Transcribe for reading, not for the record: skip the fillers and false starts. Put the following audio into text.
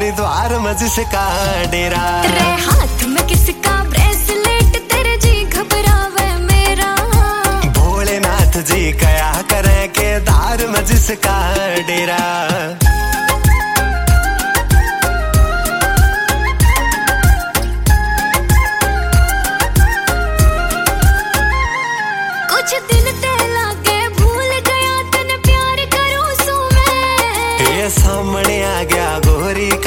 हरिद्वार में जिसका डेरा। तेरे हाथ में किसका ब्रेसलेट, तेरे जी घबरावे मेरा। भोलेनाथ जी कया करे केदार में जिसका डेरा। कुछ दिन ते लागे भूल गया तन प्यार करूं सू मैं। ये सामने आ गया